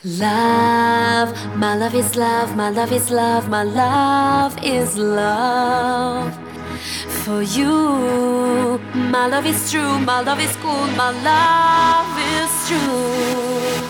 Love, my love is love, my love is love, my love is love for you. My love is true, my love is cool, my love is true.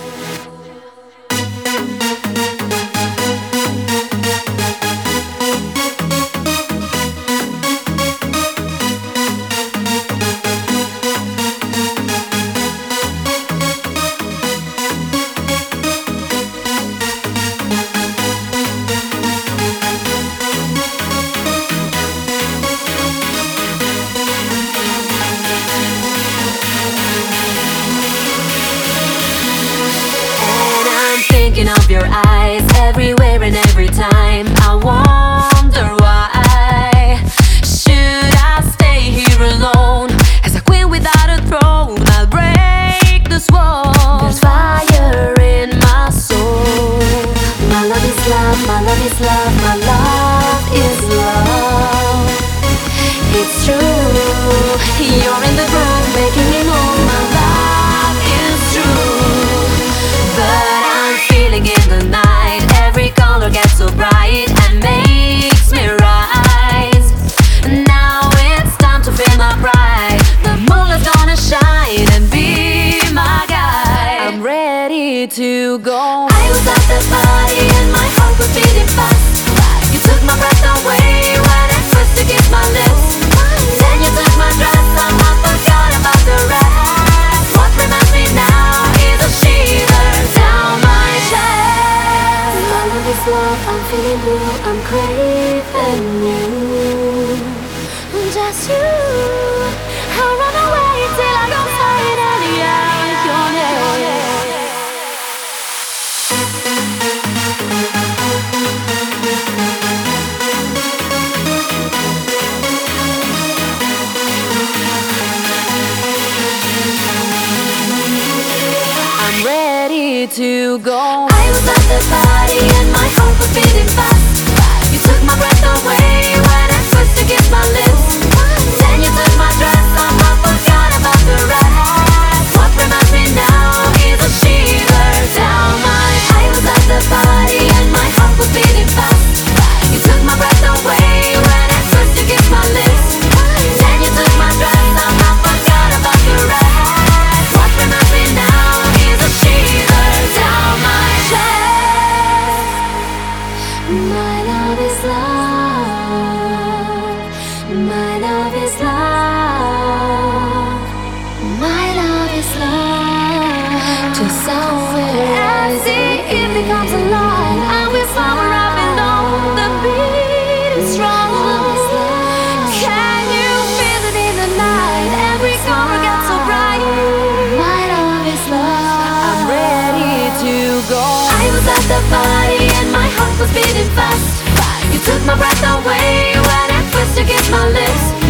Thinking of your eyes everywhere and every time. I wonder why should I stay here alone as a queen without a throne? I'll break this wall. There's fire in my soul. My love is love, my love is love, my love is love. It's true, you're in the groove, making me move. My love is true, but in the night, every color gets so bright and makes me rise. Now it's time to feel my pride. The moonlight's gonna shine and be my guide. I'm ready to go. I was at the party and my heart was beating fast. You took my breath away when I first to kiss my lips. Then you took my dress and I forgot about the rest. What reminds me now is a shiver down my chest. My love is love, I'm feeling blue, I'm craving you. Just you, I'll run away till I don't find any out your name. I'm ready to go. I was at the party and my heart was beating fast. You took my breath away when I first to kiss my lips. Then you took my dress off, I forgot about the rest. What reminds me now is a shiver down my. I was at the party and my heart was beating fast. You took my breath away when I first to kiss my lips. Then you took my dress off, I forgot about the rest. What reminds me now is a shiver down my chest. My love is love. My love is love. My love is love. Just somewhere as the evening comes along, I will flower up and on the beat is strong. Can you feel it in the night? Every color gets so bright. My love is love. I'm ready to go. I was at the party and my heart was beating fast. You took my breath away when I first to kiss my lips.